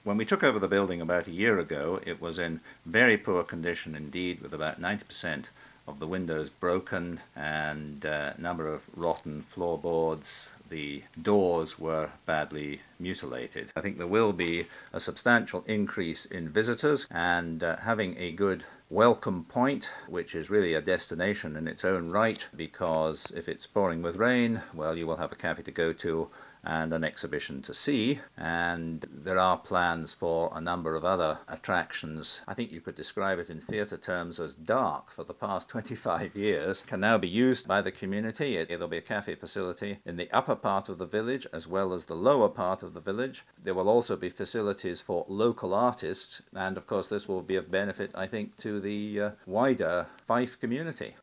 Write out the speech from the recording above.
When we took over the building about a year ago, it was in very poor condition indeed, with about 90% of the windows broken and a number of rotten floorboards. The doors were badly mutilated. I think there will be a substantial increase in visitors, and having a good welcome point, which is really a destination in its own right, because if it's pouring with rain, well, you will have a cafe to go to and an exhibition to see, and there are plans for a number of other attractions. I think you could describe it in theatre terms as dark for the past 25 years, can now be used by the community. There'll be a cafe facility in the upper part of the village as well as the lower part of the village. There will also be facilities for local artists, and of course this will be of benefit, I think, to the wider Fife community.